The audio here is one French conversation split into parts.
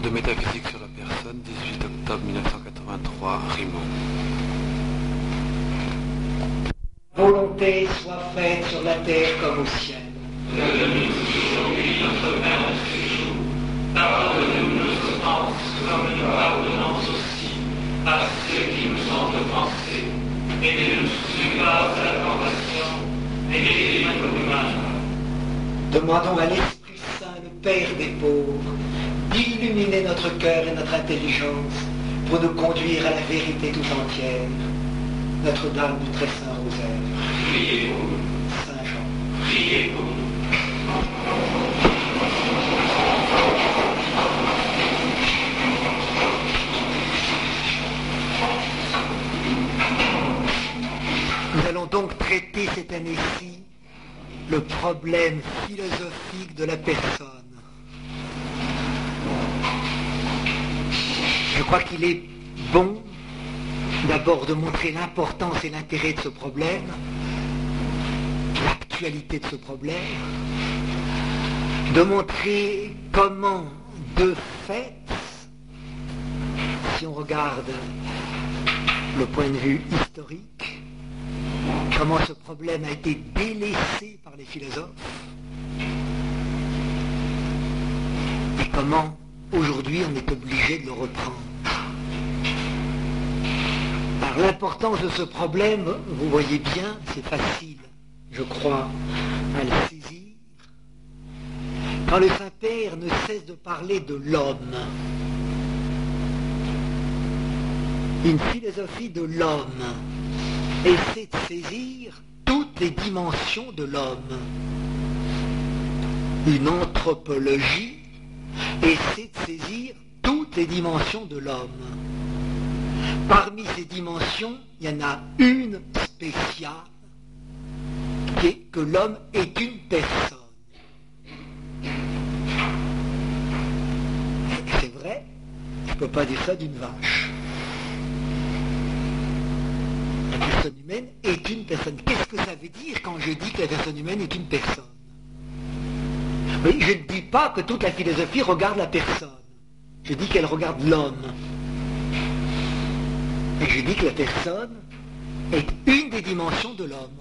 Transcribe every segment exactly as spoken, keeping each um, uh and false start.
de métaphysique sur la personne, dix-huit octobre mille neuf cent quatre-vingt-trois, Rimont. Volonté soit faite sur la terre comme au ciel. Donne-nous aujourd'hui notre pain de ce jour. Pardonne-nous nos offenses, comme nous pardonnons aussi à ceux qui nous ont offensés. Et ne nous soumets pas à la tentation, et délivre-nous du mal. Demandons à l'Esprit Saint, le Père des pauvres, d'illuminer notre cœur et notre intelligence pour nous conduire à la vérité tout entière. Notre-Dame du Très Saint Rosaire. Priez pour nous. Saint Jean. Priez pour nous. Nous allons donc traiter cette année-ci le problème philosophique de la personne. Je crois qu'il est bon d'abord de montrer l'importance et l'intérêt de ce problème, l'actualité de ce problème, de montrer comment, de fait, si on regarde le point de vue historique, comment ce problème a été délaissé par les philosophes et comment aujourd'hui on est obligé de le reprendre. Alors l'importance de ce problème, vous voyez bien, c'est facile, je crois, à le saisir. Quand le Saint-Père ne cesse de parler de l'homme, une philosophie de l'homme, essaie de saisir toutes les dimensions de l'homme. Une anthropologie essaie de saisir toutes les dimensions de l'homme. Parmi ces dimensions, il y en a une spéciale, qui est que l'homme est une personne. Et c'est vrai, je ne peux pas dire ça d'une vache. La personne humaine est une personne. Qu'est-ce que ça veut dire quand je dis que la personne humaine est une personne? Oui, je ne dis pas que toute la philosophie regarde la personne. Je dis qu'elle regarde l'homme. Et je dis que la personne est une des dimensions de l'homme.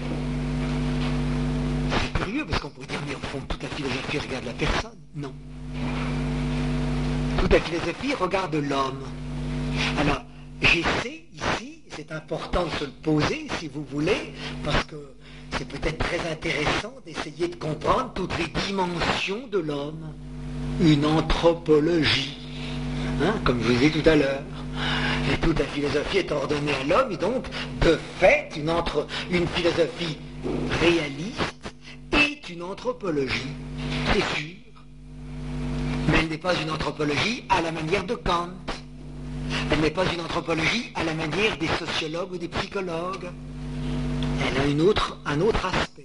C'est curieux parce qu'on pourrait dire, mais au fond, toute la philosophie regarde la personne. Non. Toute la philosophie regarde l'homme. Alors, j'essaie ici, c'est important de se le poser si vous voulez, parce que c'est peut-être très intéressant d'essayer de comprendre toutes les dimensions de l'homme. Une anthropologie, hein, comme je vous disais tout à l'heure. Et toute la philosophie est ordonnée à l'homme, et donc, de fait, une, entre, une philosophie réaliste est une anthropologie, c'est sûr. Mais elle n'est pas une anthropologie à la manière de Kant. Elle n'est pas une anthropologie à la manière des sociologues ou des psychologues. Elle a une autre, un autre aspect.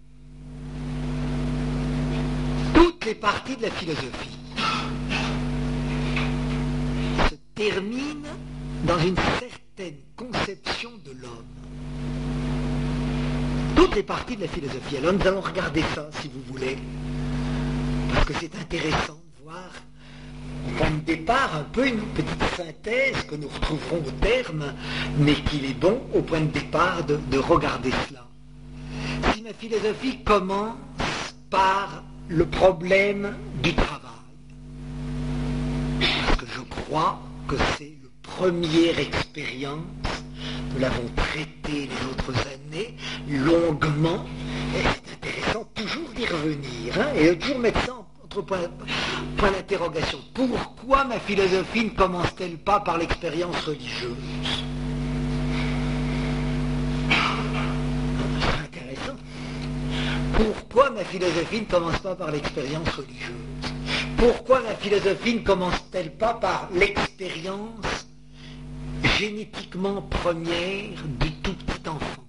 Toutes les parties de la philosophie se terminent dans une certaine conception de l'homme. Toutes les parties de la philosophie. Alors nous allons regarder ça, si vous voulez, parce que c'est intéressant de voir au point de départ un peu une petite synthèse que nous retrouverons au terme, mais qu'il est bon au point de départ de, de regarder cela. Si ma philosophie commence par le problème du travail, parce que je crois que c'est le première expérience, nous l'avons traité les autres années longuement, et c'est intéressant toujours d'y revenir, hein, et de toujours mettre ça entre points point d'interrogation. Pourquoi ma philosophie ne commence-t-elle pas par l'expérience religieuse? C'est intéressant. Pourquoi ma philosophie ne commence pas par l'expérience religieuse? Pourquoi ma philosophie ne commence-t-elle pas par l'expérience génétiquement première du tout petit enfant?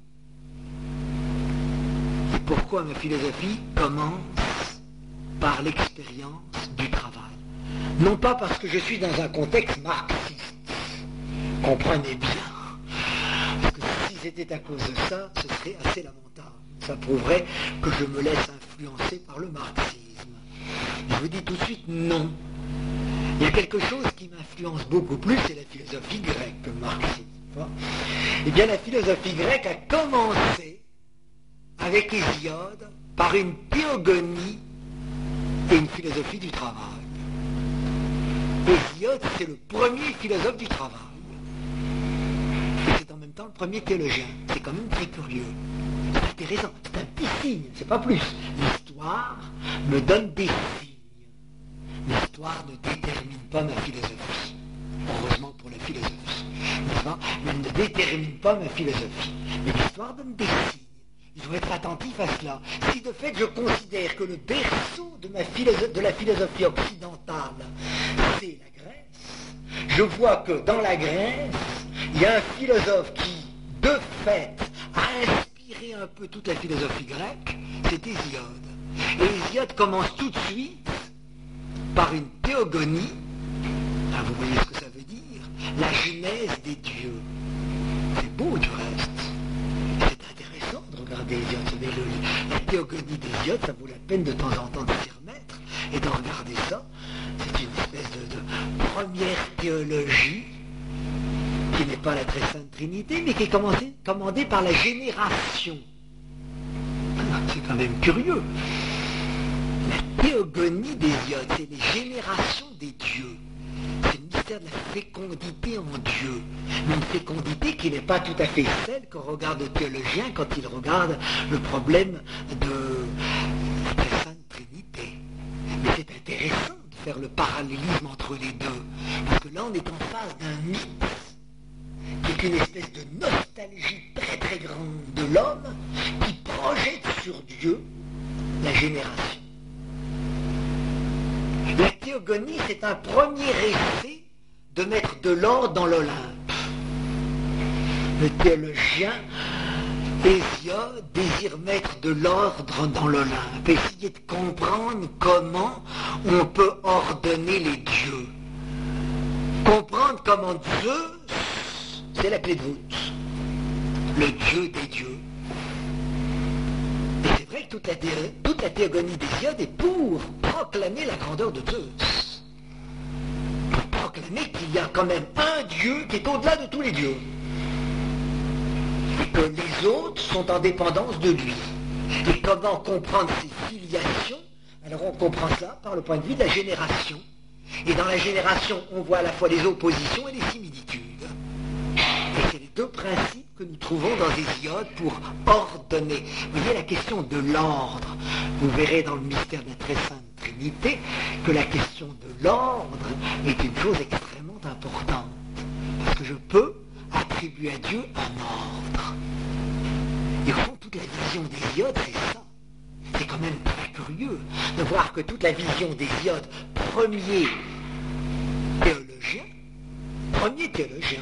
Et pourquoi ma philosophie commence par l'expérience du travail? Non pas parce que je suis dans un contexte marxiste, comprenez bien, parce que si c'était à cause de ça, ce serait assez lamentable. Ça prouverait que je me laisse influencer par le marxisme. Je vous dis tout de suite non. Il y a quelque chose qui m'influence beaucoup plus, c'est la philosophie grecque que le marxisme. Eh bien, la philosophie grecque a commencé avec Hésiode par une théogonie et une philosophie du travail. Hésiode, c'est le premier philosophe du travail. Et c'est en même temps le premier théologien. C'est quand même très curieux. C'est intéressant. C'est un petit signe, c'est pas plus. L'histoire me donne des signes. L'histoire ne détermine pas ma philosophie. Heureusement pour la philosophie. N'est-ce pas? Elle ne détermine pas ma philosophie. Mais l'histoire donne des signes. Il faut être attentif à cela. Si de fait je considère que le berceau de, ma philosophe, de la philosophie occidentale, c'est la Grèce, je vois que dans la Grèce, il y a un philosophe qui, de fait, a inspiré un peu toute la philosophie grecque, c'est Hésiode. Et Hésiode commence tout de suite par une théogonie. Ah, vous voyez ce que ça veut dire? La genèse des dieux. C'est beau du reste. C'est intéressant de regarder Hésiode. Le, la théogonie d'Hésiode, ça vaut la peine de temps en temps de s'y remettre et de regarder ça. C'est une espèce de, de première théologie qui n'est pas la très sainte Trinité, mais qui est commencée, commandée par la génération. C'est quand même curieux. La théogonie d'Hésiode, c'est les générations des dieux. C'est le mystère de la fécondité en Dieu. Mais une fécondité qui n'est pas tout à fait celle que regarde le théologien quand il regarde le problème de la très sainte Trinité. Mais c'est intéressant de faire le parallélisme entre les deux. Parce que là, on est en face d'un mythe qui est une espèce de nostalgie très très grande de l'homme qui projette sur Dieu la génération. La théogonie, c'est un premier essai de mettre de l'ordre dans l'Olympe. Le théologien Hésiode désire mettre de l'ordre dans l'Olympe, essayer de comprendre comment on peut ordonner les dieux. Comprendre comment Dieu, c'est la clé de voûte. Le Dieu des dieux. Et c'est vrai que toute la, thé toute la théogonie d'Hésiode est pour proclamer la grandeur de Zeus. Pour proclamer qu'il y a quand même un Dieu qui est au-delà de tous les dieux. Et que les autres sont en dépendance de lui. Et comment comprendre ces filiations? Alors on comprend ça par le point de vue de la génération. Et dans la génération, on voit à la fois les oppositions et les similitudes. Et c'est les deux principes que nous trouvons dans Hésiode pour ordonner. Vous voyez la question de l'ordre. Vous verrez dans le mystère de la très sainte Trinité que la question de l'ordre est une chose extrêmement importante. Parce que je peux attribuer à Dieu un ordre. Et au fond, toute la vision d'Hésiode, c'est ça. C'est quand même très curieux de voir que toute la vision d'Hésiode, premier théologien, premier théologien,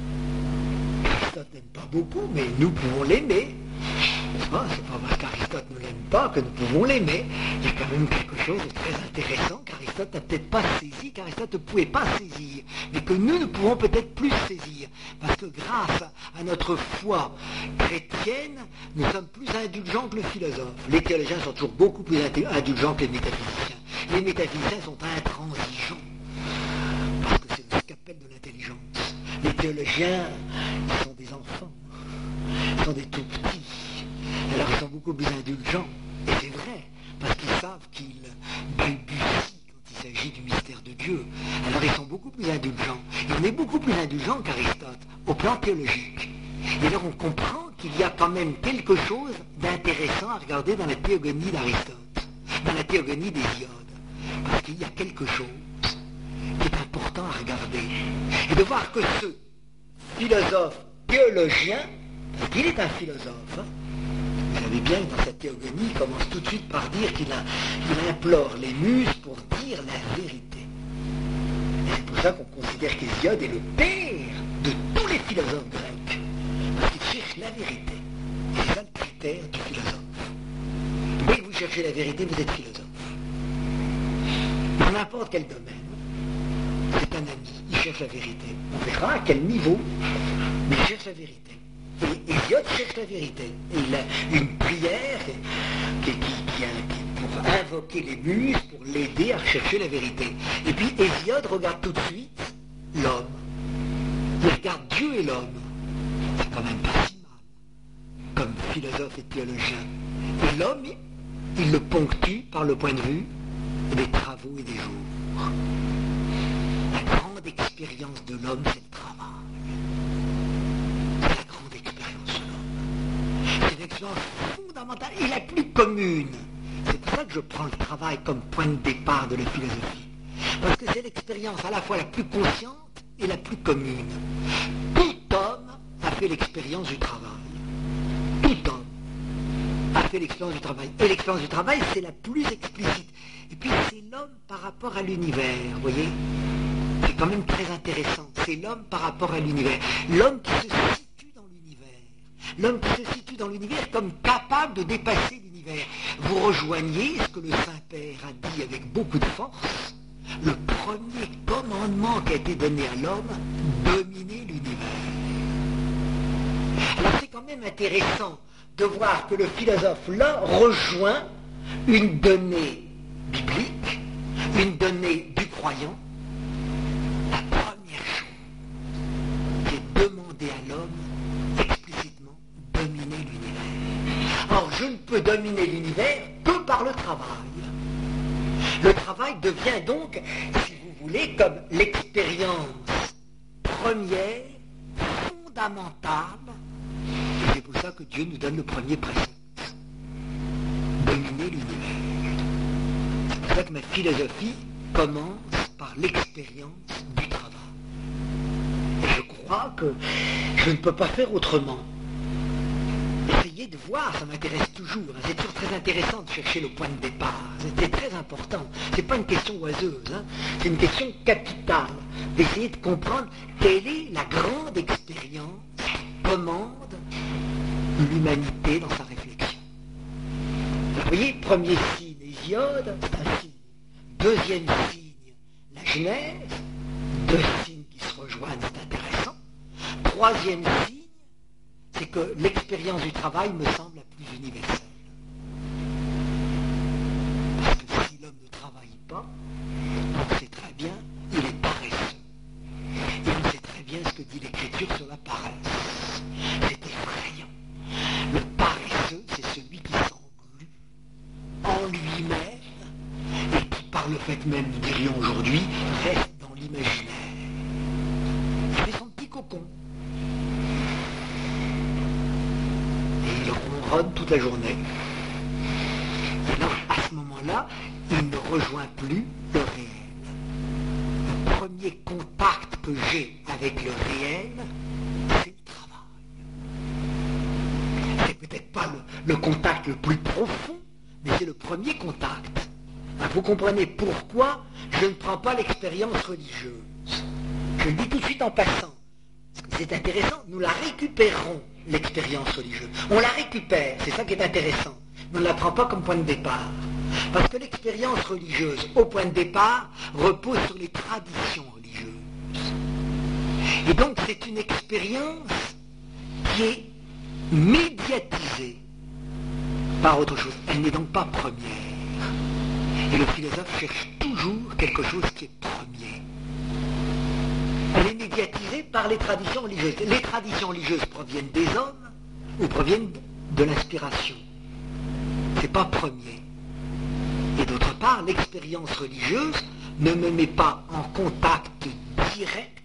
Aristote n'aime pas beaucoup, mais nous pouvons l'aimer. C'est pas, c'est pas parce qu'Aristote ne l'aime pas que nous pouvons l'aimer. Il y a quand même quelque chose de très intéressant qu'Aristote n'a peut-être pas saisi, qu'Aristote ne pouvait pas saisir, mais que nous ne pouvons peut-être plus saisir. Parce que grâce à notre foi chrétienne, nous sommes plus indulgents que le philosophe. Les théologiens sont toujours beaucoup plus indulgents que les métaphysiciens. Les métaphysiciens sont intransigeants. Parce que c'est le scapel de l'intelligence. Les théologiens, ils sont des enfants. Ils sont des tout petits. Alors ils sont beaucoup plus indulgents. Et c'est vrai, parce qu'ils savent qu'ils balbutient quand il s'agit du mystère de Dieu. Alors ils sont beaucoup plus indulgents. Et on est beaucoup plus indulgents qu'Aristote, au plan théologique. Et alors on comprend qu'il y a quand même quelque chose d'intéressant à regarder dans la théogonie d'Aristote, dans la théogonie d'Hésiode. Parce qu'il y a quelque chose qui est important à regarder. Et de voir que ce philosophe théologien, parce qu'il est un philosophe, hein, vous savez bien que dans sa théogonie, il commence tout de suite par dire qu'il il implore les muses pour dire la vérité. Et c'est pour ça qu'on considère qu'Hésiode est le père de tous les philosophes grecs. Parce qu'il cherche la vérité. Et c'est ça le critère du philosophe. Dès que vous cherchez la vérité, vous êtes philosophe. Dans n'importe quel domaine. C'est un ami, il cherche la vérité. On verra à quel niveau, mais il cherche la vérité. Et Hésiode cherche la vérité. Et il a une prière qui, qui, qui, qui, qui pour invoquer les muses pour l'aider à chercher la vérité. Et puis Hésiode regarde tout de suite l'homme. Il regarde Dieu et l'homme. C'est quand même pas si mal, comme philosophe et théologien. Et l'homme, il le ponctue par le point de vue des travaux et des jours. La grande expérience de l'homme, c'est le travail. C'est la grande expérience de l'homme. C'est l'expérience fondamentale et la plus commune. C'est pour ça que je prends le travail comme point de départ de la philosophie. Parce que c'est l'expérience à la fois la plus consciente et la plus commune. Tout homme a fait l'expérience du travail. Tout homme a fait l'expérience du travail. Et l'expérience du travail, c'est la plus explicite. Et puis c'est l'homme par rapport à l'univers, vous voyez? C'est quand même très intéressant. C'est l'homme par rapport à l'univers. L'homme qui se situe dans l'univers. L'homme qui se situe dans l'univers comme capable de dépasser l'univers. Vous rejoignez ce que le Saint-Père a dit avec beaucoup de force. Le premier commandement qui a été donné à l'homme, dominer l'univers. Alors c'est quand même intéressant de voir que le philosophe là rejoint une donnée biblique, une donnée du croyant. La première chose qui est demandée à l'homme explicitement, dominer l'univers. Or je ne peux dominer l'univers que par le travail. Le travail devient donc, si vous voulez, comme l'expérience première, fondamentale. Et c'est pour ça que Dieu nous donne le premier précepte. Dominer l'univers. C'est pour ça que ma philosophie commence par l'expérience du travail. Et je crois que je ne peux pas faire autrement. Essayez de voir, ça m'intéresse toujours. C'est toujours très intéressant de chercher le point de départ. C'est très important. C'est pas une question oiseuse, hein. C'est une question capitale. D'essayer de comprendre quelle est la grande expérience qui commande l'humanité dans sa réflexion. Alors, vous voyez, premier signe, Hésiode, c'est un signe. Deuxième signe, la Genèse. Deux signes qui se rejoignent, c'est intéressant. Troisième signe, c'est que l'expérience du travail me semble la plus universelle. Parce que si l'homme ne travaille pas, on sait très bien, il est paresseux. Et on sait très bien ce que dit l'Écriture sur la paresse. C'est effrayant. Le paresseux, c'est celui qui s'englue en lui-même et qui, par le fait même, nous dirions aujourd'hui, reste dans l'imaginaire. Il fait son petit cocon. Il ronronne toute la journée. Et alors, à ce moment-là, il ne rejoint plus le réel. Le premier contact que j'ai avec le réel, c'est le travail. C'est peut-être pas le, le contact le plus profond, mais c'est le premier contact. Alors, vous comprenez pourquoi je ne prends pas l'expérience religieuse. Je le dis tout de suite en passant. C'est intéressant, nous la récupérons, l'expérience religieuse. On la récupère, c'est ça qui est intéressant. Mais on ne la prend pas comme point de départ. Parce que l'expérience religieuse, au point de départ, repose sur les traditions religieuses. Et donc c'est une expérience qui est médiatisée par autre chose. Elle n'est donc pas première. Et le philosophe cherche toujours quelque chose qui est premier. Elle est médiatisée par les traditions religieuses. Les traditions religieuses proviennent des hommes ou proviennent de l'inspiration. C'est pas premier. Et d'autre part, l'expérience religieuse ne me met pas en contact direct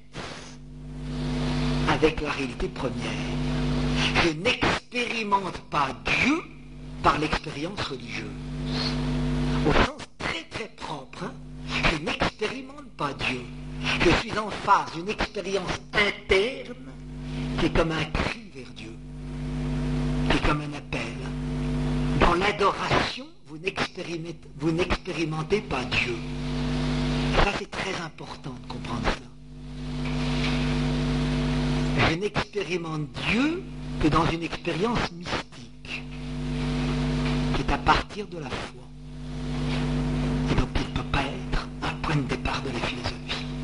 avec la réalité première. Je n'expérimente pas Dieu par l'expérience religieuse. Au sens très très propre, hein, je n'expérimente pas Dieu. Je suis en face d'une expérience interne qui est comme un cri vers Dieu, qui est comme un appel. Dans l'adoration, vous n'expérimentez, vous n'expérimentez pas Dieu. Ça, c'est très important de comprendre ça. Je n'expérimente Dieu que dans une expérience mystique, qui est à partir de la foi. Et donc, il ne peut pas être un point de départ de la philosophie.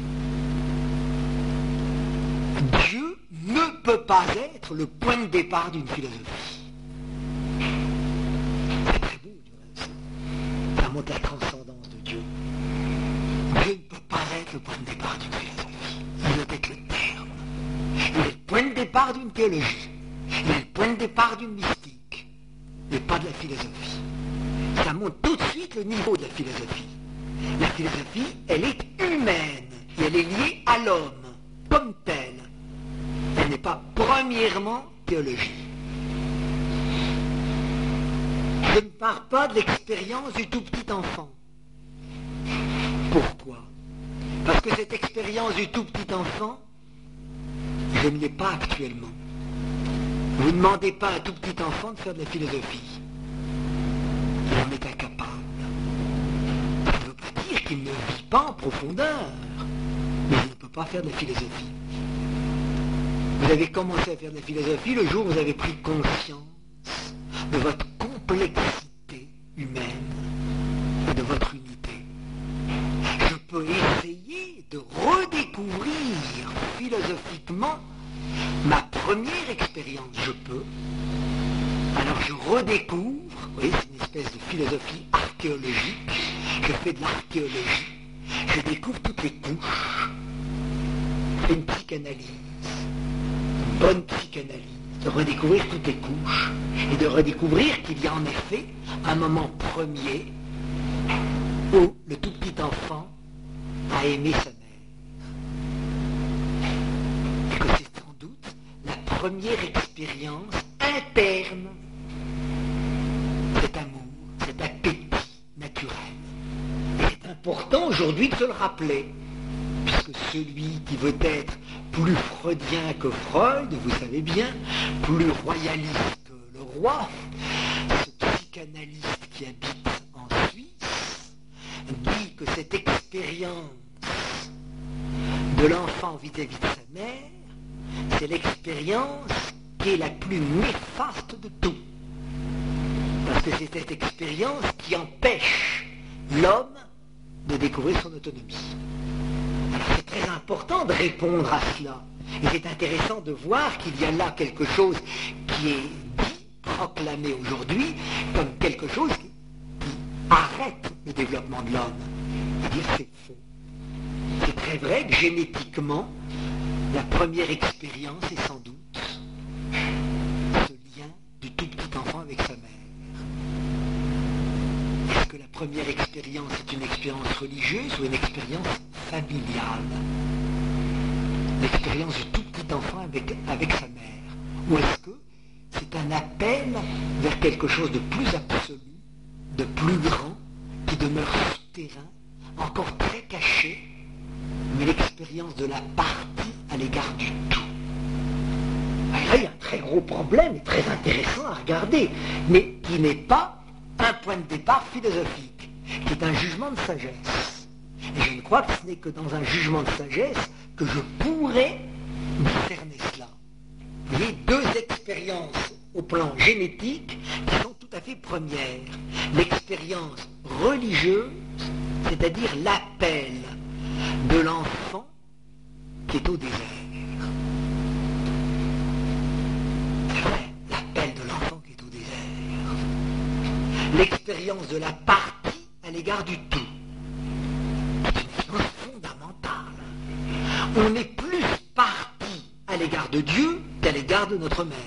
Dieu ne peut pas être le point de départ d'une philosophie. C'est très beau, ça montre la être le point de départ d'une philosophie. Il doit être le terme. Il est le point de départ d'une théologie. Il est le point de départ d'une mystique. Mais pas de la philosophie. Ça montre tout de suite le niveau de la philosophie. La philosophie, elle est humaine. Et elle est liée à l'homme, comme telle. Elle n'est pas premièrement théologie. Je ne parle pas de l'expérience du tout petit enfant. Pourquoi? Parce que cette expérience du tout petit enfant, je ne l'ai pas actuellement. Vous ne demandez pas à un tout petit enfant de faire de la philosophie. Il en est incapable. Ça ne veut pas dire qu'il ne vit pas en profondeur, mais il ne peut pas faire de la philosophie. Vous avez commencé à faire de la philosophie le jour où vous avez pris conscience de votre complexité humaine et de votre unité. Je peux essayer de redécouvrir philosophiquement ma première expérience. Je peux. Alors je redécouvre, vous voyez, c'est une espèce de philosophie archéologique. Je fais de l'archéologie. Je découvre toutes les couches. Je fais une psychanalyse. Une bonne psychanalyse. De redécouvrir toutes les couches. Et de redécouvrir qu'il y a en effet un moment premier où le tout petit enfant a aimé sa mère. Et que c'est sans doute la première expérience interne, cet amour, cet appétit naturel. Et c'est important aujourd'hui de se le rappeler, puisque celui qui veut être plus freudien que Freud, vous savez bien, plus royaliste que le roi, ce psychanalyste qui habite en Suisse, dit que cette expérience de l'enfant vis-à-vis de sa mère, c'est l'expérience qui est la plus néfaste de tout. Parce que c'est cette expérience qui empêche l'homme de découvrir son autonomie. Alors c'est très important de répondre à cela. Et c'est intéressant de voir qu'il y a là quelque chose qui est dit, proclamé aujourd'hui, comme quelque chose qui, qui arrête le développement de l'homme. C'est-à-dire que c'est faux. C'est très vrai que génétiquement, la première expérience est sans doute ce lien du tout petit enfant avec sa mère. Est-ce que la première expérience est une expérience religieuse ou une expérience familiale? L'expérience du tout petit enfant avec, avec sa mère. Ou est-ce que c'est un appel vers quelque chose de plus absolu, de plus grand, qui demeure souterrain, encore très caché, mais l'expérience de la partie à l'égard du tout. Alors là, il y a un très gros problème, et très intéressant à regarder, mais qui n'est pas un point de départ philosophique, qui est un jugement de sagesse. Et je ne crois que ce n'est que dans un jugement de sagesse que je pourrais discerner cela. Vous voyez, deux expériences au plan génétique qui sont tout à fait premières. L'expérience religieuse, c'est-à-dire l'appel de l'enfant qui est au désert. C'est vrai, l'appel de l'enfant qui est au désert. L'expérience de la partie à l'égard du tout. C'est une expérience fondamentale. On est plus parti à l'égard de Dieu qu'à l'égard de notre mère.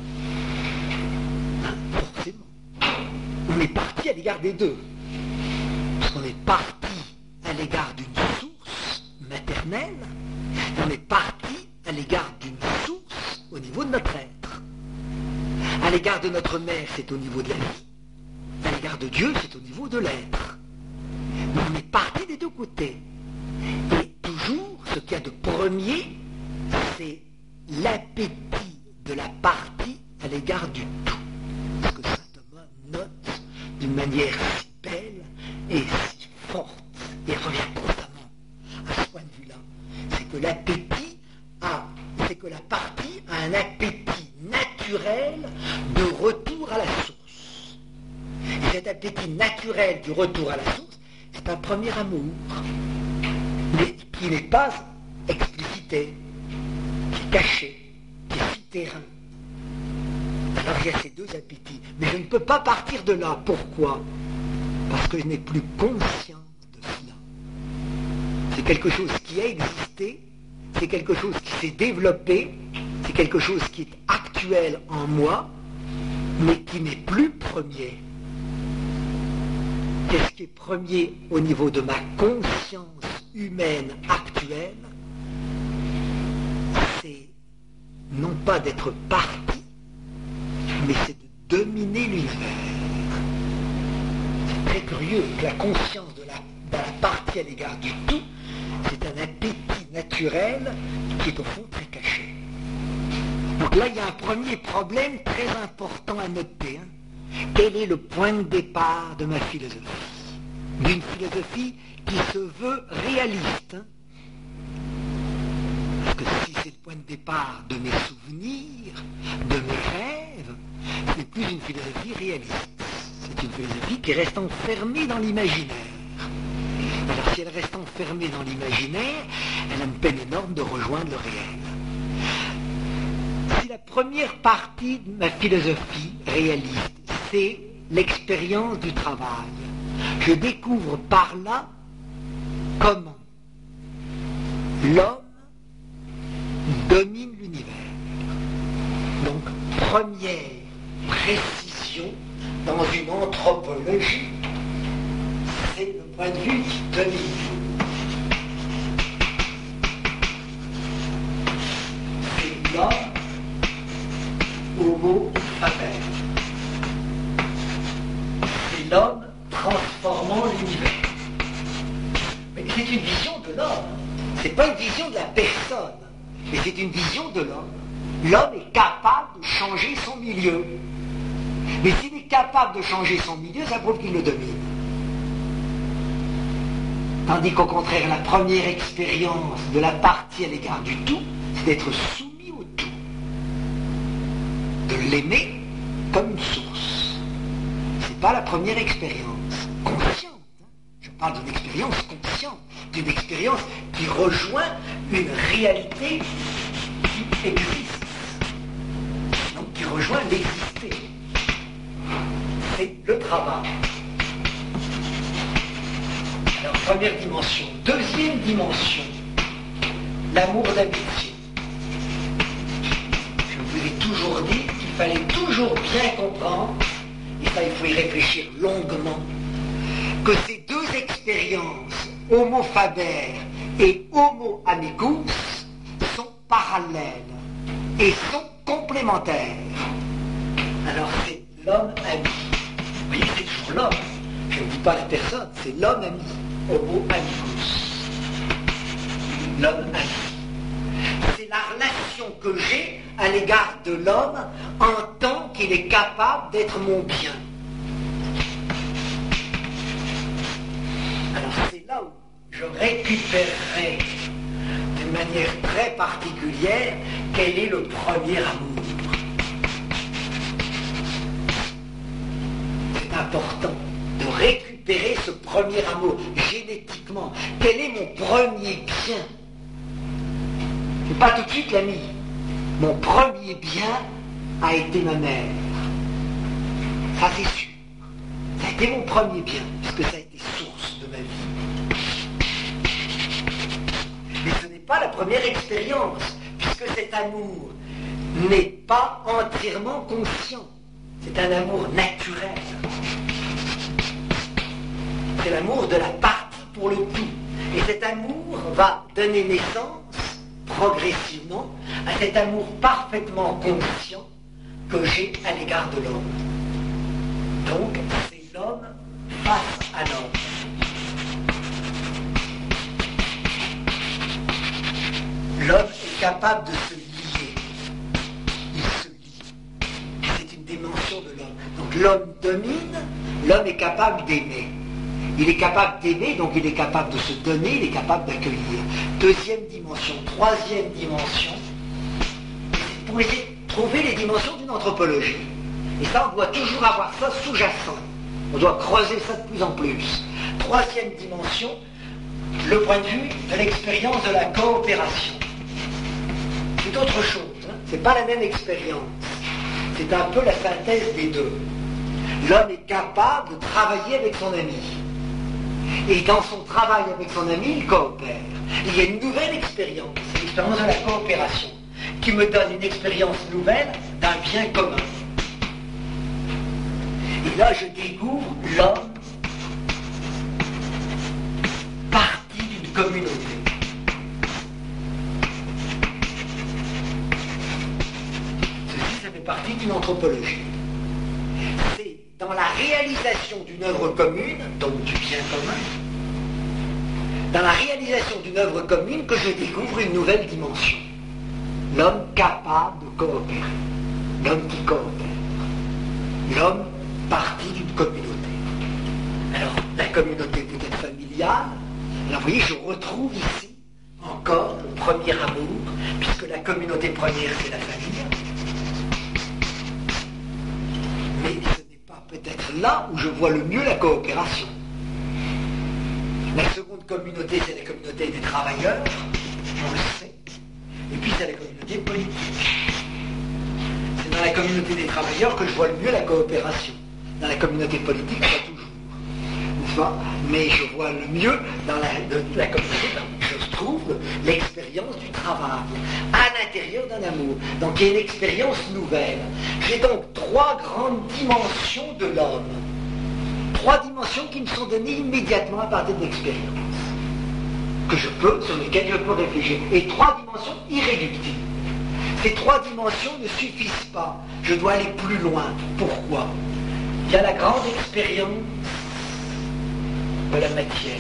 Hein, forcément. On est parti à l'égard des deux. Parce qu'on est parti à l'égard d'une source maternelle, et on est parti à l'égard d'une source au niveau de notre être. À l'égard de notre mère, c'est au niveau de la vie. À l'égard de Dieu, c'est au niveau de l'être. Mais on est parti des deux côtés. Et toujours, ce qu'il y a de premier, c'est l'appétit de la partie à l'égard du tout. Ce que saint Thomas note d'une manière si belle et si forte, et revient constamment à ce point de vue-là. C'est que l'appétit a, c'est que la partie a un appétit naturel de retour à la source. Et cet appétit naturel du retour à la source, c'est un premier amour, mais qui n'est pas explicité, qui est caché, qui est souterrain. Alors il y a ces deux appétits. Mais je ne peux pas partir de là. Pourquoi? Parce que je n'ai plus conscience de cela. C'est quelque chose qui a existé, c'est quelque chose qui s'est développé, c'est quelque chose qui est actuel en moi, mais qui n'est plus premier. Qu'est-ce qui est premier au niveau de ma conscience humaine actuelle? C'est non pas d'être parti, mais c'est de dominer l'univers. C'est très curieux que la conscience de la, de la partie à l'égard du tout, c'est un appétit naturel qui est au fond très caché. Donc là, il y a un premier problème très important à noter. Hein. Quel est le point de départ de ma philosophie? D'une philosophie qui se veut réaliste. Hein. Parce que si c'est le point de départ de mes souvenirs, de mes rêves, ce n'est plus une philosophie réaliste. C'est une philosophie qui reste enfermée dans l'imaginaire. Alors si elle reste enfermée dans l'imaginaire, elle a une peine énorme de rejoindre le réel. Si la première partie de ma philosophie réaliste, c'est l'expérience du travail, je découvre par là comment l'homme domine l'univers. Donc, première précision dans une anthropologie, c'est le point de vue qui domine. C'est l'homme homo faber. C'est l'homme transformant l'univers. Mais c'est une vision de l'homme. C'est pas une vision de la personne, mais c'est une vision de l'homme. L'homme est capable de changer son milieu. Mais s'il est capable de changer son milieu, ça prouve qu'il le domine. Tandis qu'au contraire, la première expérience de la partie à l'égard du tout, c'est d'être soumis au tout. De l'aimer comme une source. C'est pas la première expérience consciente. Hein. Je parle d'une expérience consciente, d'une expérience qui rejoint une réalité qui existe. Donc qui rejoint l'exister. C'est le travail. Alors, première dimension. Deuxième dimension, l'amour d'amitié. Je vous ai toujours dit qu'il fallait toujours bien comprendre, et ça il faut y réfléchir longuement, que ces deux expériences, homo faber et homo amicus, sont parallèles et sont complémentaires. Alors c'est l'homme ami. Vous voyez, c'est toujours l'homme. Je ne dis pas la personne, c'est l'homme ami. Homo amicus. L'homme ami. C'est la relation que j'ai à l'égard de l'homme en tant qu'il est capable d'être mon bien. Alors c'est là où je récupérerai d'une manière très particulière quel est le premier amour. C'est important de récupérer ce premier amour génétiquement. Quel est mon premier bien? C'est pas tout de suite l'ami. Mon premier bien a été ma mère. Ça c'est sûr. Ça a été mon premier bien, puisque ça a été source de ma vie. Mais ce n'est pas la première expérience, puisque cet amour n'est pas entièrement conscient. C'est un amour naturel. C'est l'amour de la partie pour le tout. Et cet amour va donner naissance, progressivement, à cet amour parfaitement conscient que j'ai à l'égard de l'homme. Donc, c'est l'homme face à l'homme. L'homme est capable de se lier. Il se lie. C'est une dimension de l'homme. Donc l'homme domine, l'homme est capable d'aimer. Il est capable d'aimer, donc il est capable de se donner, il est capable d'accueillir. Deuxième dimension. Troisième dimension, pour essayer de trouver les dimensions d'une anthropologie. Et ça, on doit toujours avoir ça sous-jacent. On doit creuser ça de plus en plus. Troisième dimension, le point de vue de l'expérience de la coopération. C'est autre chose, hein. C'est pas la même expérience. C'est un peu la synthèse des deux. L'homme est capable de travailler avec son ami. Et dans son travail avec son ami, il coopère. Il y a une nouvelle expérience, c'est l'expérience de la coopération, qui me donne une expérience nouvelle d'un bien commun. Et là, je découvre l'homme partie d'une communauté. Ceci, ça fait partie d'une anthropologie. C'est dans la réalisation d'une œuvre commune, donc du bien commun, dans la réalisation d'une œuvre commune que je découvre une nouvelle dimension. L'homme capable de coopérer. L'homme qui coopère. L'homme partie d'une communauté. Alors, la communauté peut être familiale. Alors, vous voyez, je retrouve ici encore le premier amour, puisque la communauté première, c'est la famille. Mais ce n'est pas peut-être là où je vois le mieux la coopération. La seconde communauté, c'est la communauté des travailleurs, on le sait. Et puis, c'est la communauté politique. C'est dans la communauté des travailleurs que je vois le mieux la coopération. Dans la communauté politique, pas toujours. N'est-ce pas? Mais je vois le mieux dans la, de, la communauté où je trouve l'expérience du travail, à l'intérieur d'un amour. Donc, il y a une expérience nouvelle. J'ai donc trois grandes dimensions de l'homme. Trois dimensions qui me sont données immédiatement à partir de l'expérience, que je peux, sur lesquelles je peux réfléchir. Et trois dimensions irréductibles. Ces trois dimensions ne suffisent pas. Je dois aller plus loin. Pourquoi? Il y a la grande expérience de la matière.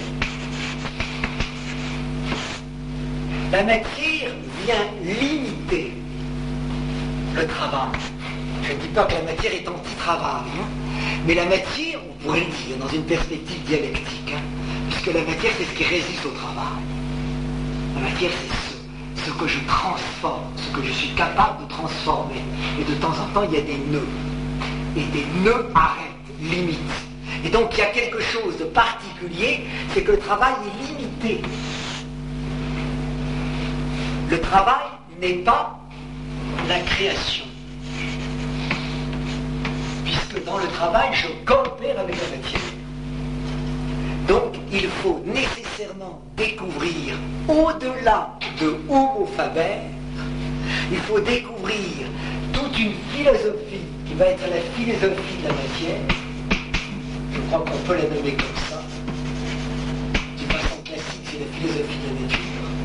La matière vient limiter le travail. Je ne dis pas que la matière est anti-travail, hein, mais la matière, on pourrait le dire, dans une perspective dialectique, hein, puisque la matière, c'est ce qui résiste au travail. La matière, c'est ce, ce que je transforme, ce que je suis capable de transformer. Et de temps en temps, il y a des nœuds. Et des nœuds arrêtent, limitent. Et donc, il y a quelque chose de particulier, c'est que le travail est limité. Le travail n'est pas la création. Puisque dans le travail, je coopère avec la matière. Donc, il faut nécessairement découvrir, au-delà de Homo faber, il faut découvrir toute une philosophie qui va être la philosophie de la matière. Je crois qu'on peut la nommer comme ça. De façon classique, c'est la philosophie de la nature.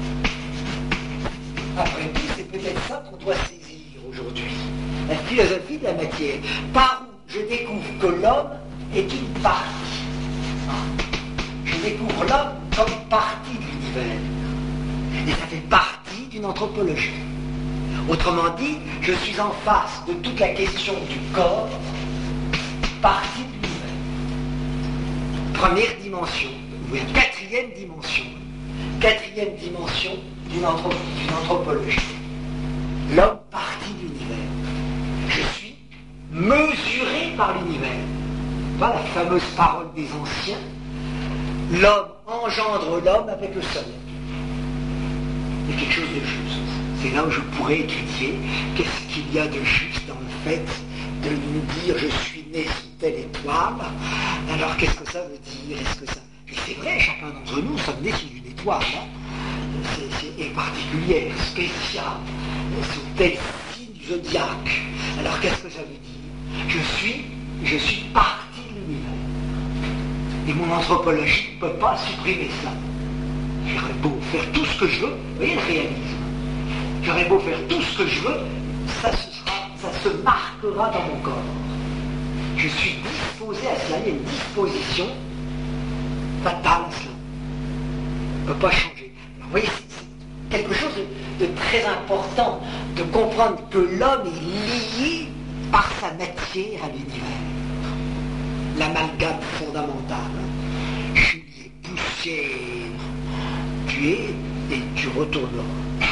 Après tout, c'est peut-être ça qu'on doit saisir aujourd'hui. La philosophie de la matière. Par où je découvre que l'homme est une partie. Je découvre l'homme comme partie de l'univers. Et ça fait partie d'une anthropologie. Autrement dit, je suis en face de toute la question du corps, partie de l'univers. Première dimension, ou une quatrième dimension. Quatrième dimension d'une anthro- d'une anthropologie. L'homme partie de l'univers. Je suis mesuré par l'univers. Voilà la fameuse parole des anciens. L'homme engendre l'homme avec le soleil. Il y a quelque chose de juste. C'est là où je pourrais étudier qu'est-ce qu'il y a de juste dans le fait de nous dire je suis né sous telle étoile. Alors qu'est-ce que ça veut dire? Est-ce que ça... Et c'est vrai, chacun d'entre nous sommes nés sous une étoile, hein. c'est, c'est, et particulière, spéciale, sous tel signe du zodiaque. Alors qu'est-ce que ça veut dire? Je suis, je suis partie de l'univers. Et mon anthropologie ne peut pas supprimer ça. J'aurais beau faire tout ce que je veux, vous voyez le réalisme. J'aurais beau faire tout ce que je veux, ça se, sera, ça se marquera dans mon corps. Je suis disposé à cela, il y a une disposition fatale à cela. On ne peut pas changer. Alors, vous voyez, c'est quelque chose de, de très important de comprendre que l'homme est lié par sa matière à l'univers. L'amalgame fondamental. Je suis lié, poussière. Tu es et tu retourneras.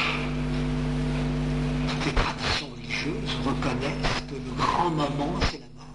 Toutes les traditions religieuses reconnaissent que le grand moment, c'est la mort.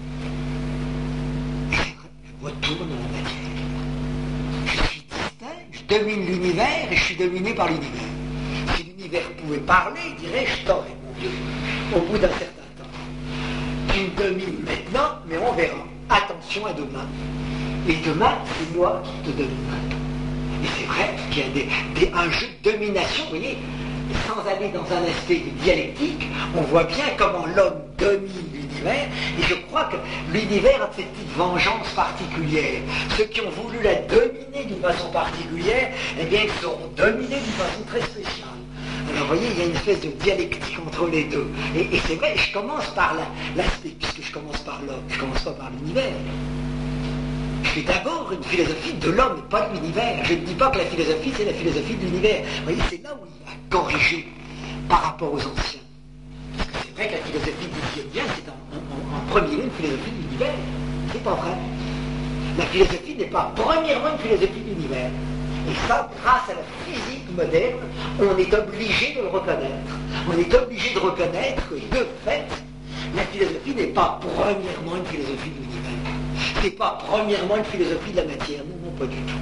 Et je retourne à la matière. Je suis distinct, je domine l'univers et je suis dominé par l'univers. Si l'univers pouvait parler, il dirait je t'aurais, mon Dieu, au bout d'un certain temps. Tu me domines maintenant, mais on verra. Attention à demain. Et demain, c'est moi qui te dominerai. Et c'est vrai qu'il y a des, des, un jeu de domination, vous voyez, sans aller dans un aspect dialectique, on voit bien comment l'homme domine l'univers, et je crois que l'univers a cette petite vengeance particulière. Ceux qui ont voulu la dominer d'une façon particulière, eh bien, ils seront dominés d'une façon très spéciale. Alors, vous voyez, il y a une espèce de dialectique entre les deux. Et, et c'est vrai, je commence par la, l'aspect, puisque je commence par l'homme, je commence pas par l'univers. Je fais d'abord une philosophie de l'homme et pas de l'univers. Je ne dis pas que la philosophie, c'est la philosophie de l'univers. Vous voyez, c'est là où il a corrigé par rapport aux anciens. Parce que c'est vrai que la philosophie du dixième, c'est en, en, en premier lieu une philosophie de l'univers. C'est pas vrai. La philosophie n'est pas premièrement une philosophie de l'univers. Et ça, grâce à la physique moderne, on est obligé de le reconnaître. On est obligé de reconnaître que, de fait, la philosophie n'est pas premièrement une philosophie de l'univers. C'est pas premièrement une philosophie de la matière. Non, non, pas du tout.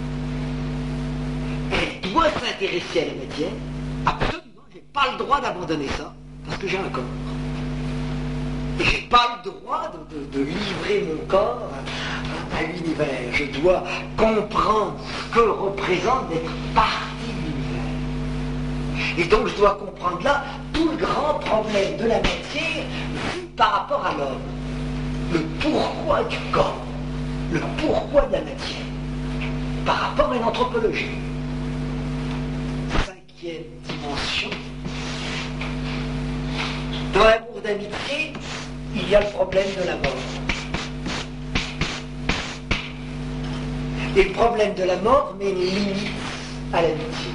Elle doit s'intéresser à la matière. Absolument, j'ai pas le droit d'abandonner ça, parce que j'ai un corps. Et j'ai pas le droit de, de, de livrer mon corps à, à l'univers. Je dois comprendre ce que représente d'être partie de l'univers. Et donc je dois comprendre là tout le grand problème de la matière vu par rapport à l'homme. Le pourquoi du corps, le pourquoi de la matière, par rapport à une anthropologie. Cinquième dimension. Dans l'amour d'amitié, il y a le problème de la mort. Et le problème de la mort met une limite à l'amitié.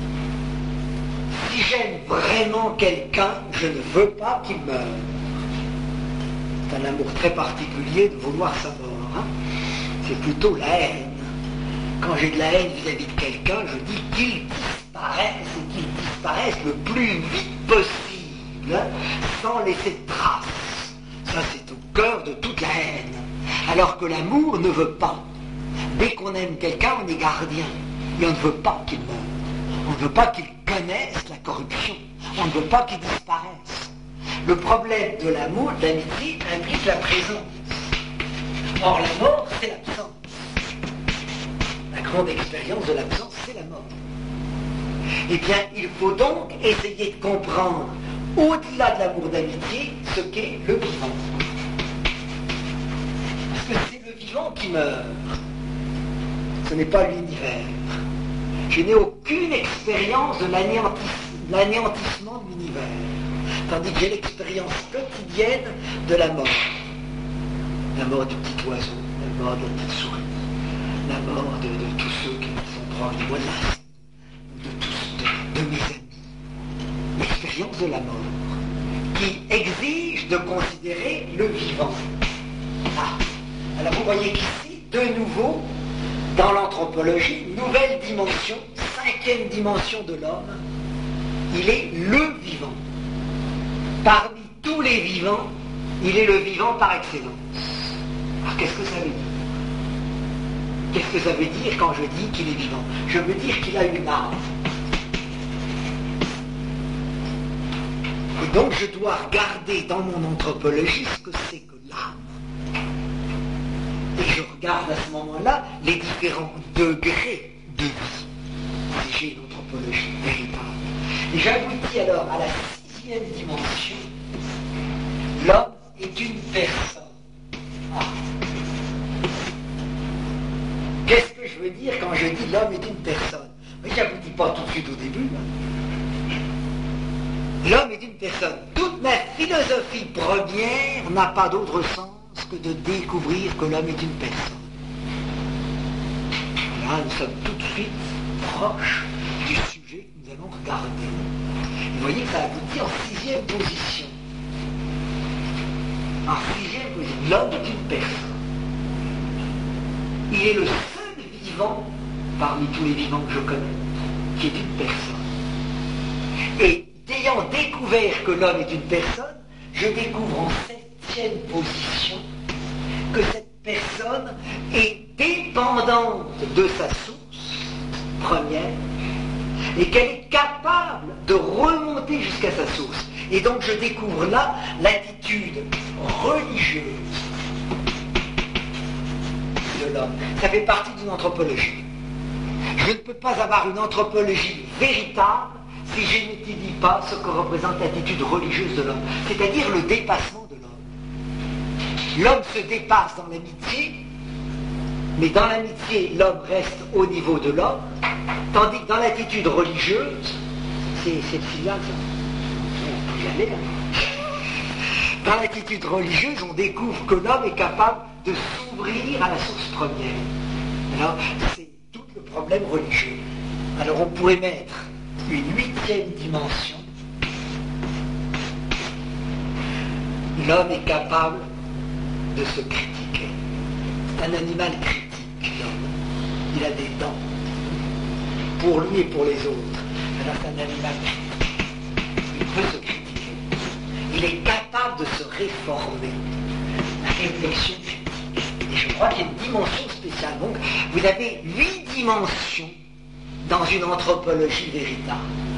Si j'aime vraiment quelqu'un, je ne veux pas qu'il meure. C'est un amour très particulier de vouloir sa mort. Hein. C'est plutôt la haine. Quand j'ai de la haine vis-à-vis de quelqu'un, je dis qu'il disparaisse et qu'il disparaisse le plus vite possible, hein, sans laisser de traces. Ça, c'est au cœur de toute la haine. Alors que l'amour ne veut pas. Dès qu'on aime quelqu'un, on est gardien. Et on ne veut pas qu'il meure. On ne veut pas qu'il connaisse la corruption. On ne veut pas qu'il disparaisse. Le problème de l'amour, de l'amitié, implique la présence. Or, la mort, c'est l'absence. La grande expérience de l'absence, c'est la mort. Eh bien, il faut donc essayer de comprendre, au-delà de l'amour d'amitié, ce qu'est le vivant. Parce que c'est le vivant qui meurt. Ce n'est pas l'univers. Je n'ai aucune expérience de l'anéantissement de l'univers. Tandis que j'ai l'expérience quotidienne de la mort. La mort du petit oiseau, la mort de la petite souris, la mort de, de tous ceux qui sont proches de moi, de tous, de, de mes amis. L'expérience de la mort, qui exige de considérer le vivant. Ah, alors vous voyez qu'ici, de nouveau, dans l'anthropologie, nouvelle dimension, cinquième dimension de l'homme, il est le vivant. Parmi tous les vivants, il est le vivant par excellence. Alors qu'est-ce que ça veut dire? Qu'est-ce que ça veut dire quand je dis qu'il est vivant? Je veux dire qu'il a une âme. Et donc je dois regarder dans mon anthropologie ce que c'est que l'âme. Et je regarde à ce moment-là les différents degrés de vie. Si j'ai une anthropologie véritable. Et j'aboutis alors à la sixième dimension. L'homme est une personne. Ah. Qu'est-ce que je veux dire quand je dis l'homme est une personne? Mais je ne vous dis pas tout de suite au début. Hein. L'homme est une personne. Toute ma philosophie première n'a pas d'autre sens que de découvrir que l'homme est une personne. Là, nous sommes tout de suite proches du sujet que nous allons regarder. Vous voyez que ça aboutit en sixième position. En sixième position, l'homme est une personne. Il est le seul vivant, parmi tous les vivants que je connais, qui est une personne. Et ayant découvert que l'homme est une personne, je découvre en septième position que cette personne est dépendante de sa source première et qu'elle est capable de remonter jusqu'à sa source. Et donc je découvre là l'attitude religieuse de l'homme. Ça fait partie d'une anthropologie. Je ne peux pas avoir une anthropologie véritable si je n'étudie pas ce que représente l'attitude religieuse de l'homme, c'est-à-dire le dépassement de l'homme. L'homme se dépasse dans l'amitié, mais dans l'amitié, l'homme reste au niveau de l'homme, tandis que dans l'attitude religieuse, c'est c'est le signal, ça. On peut y aller, hein. Dans l'attitude religieuse, on découvre que l'homme est capable de s'ouvrir à la source première. Alors, c'est tout le problème religieux. Alors, on pourrait mettre une huitième dimension. L'homme est capable de se critiquer. C'est un animal critique, l'homme. Il a des dents. Pour lui et pour les autres. Alors, c'est un animal critique. Il peut se critiquer. Il est capable de se réformer. La réflexion critique. Et je crois qu'il y a une dimension spéciale. Donc, vous avez huit dimensions dans une anthropologie véritable.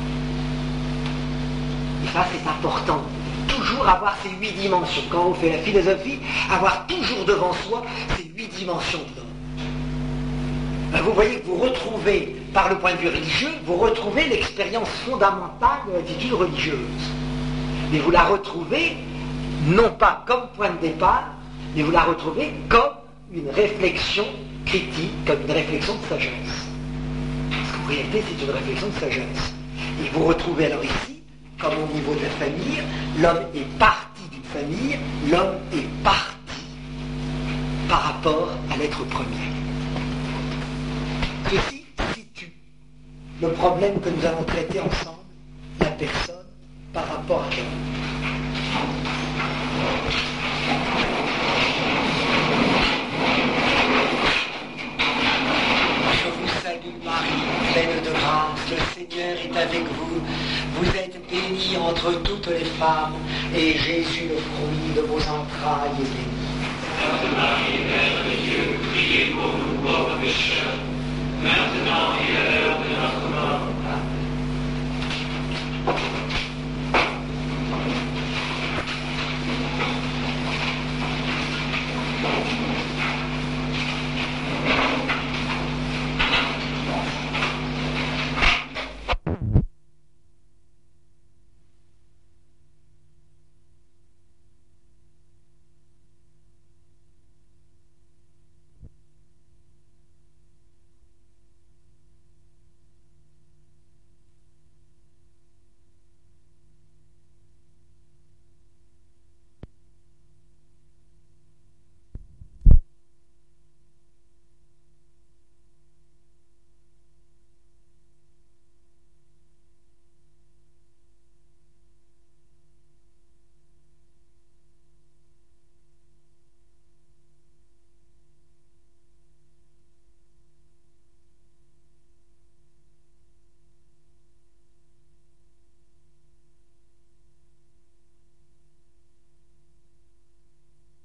Et ça, c'est important. Toujours avoir ces huit dimensions. Quand on fait la philosophie, avoir toujours devant soi ces huit dimensions de l'homme. Vous voyez que vous retrouvez, par le point de vue religieux, vous retrouvez l'expérience fondamentale de l'attitude religieuse. Mais vous la retrouvez, non pas comme point de départ, mais vous la retrouvez comme une réflexion critique, comme une réflexion de sagesse. Parce qu'en réalité, c'est une réflexion de sagesse. Et vous retrouvez alors ici, comme au niveau de la famille, l'homme est parti d'une famille, l'homme est parti par rapport à l'être premier. Ceci situe le problème que nous allons traiter ensemble, la personne par rapport à l'homme. Je vous salue Marie, pleine de grâce, le Seigneur est avec vous. Vous êtes bénie entre toutes les femmes, et Jésus, le fruit de vos entrailles, est béni. Sainte Marie, Mère de Dieu,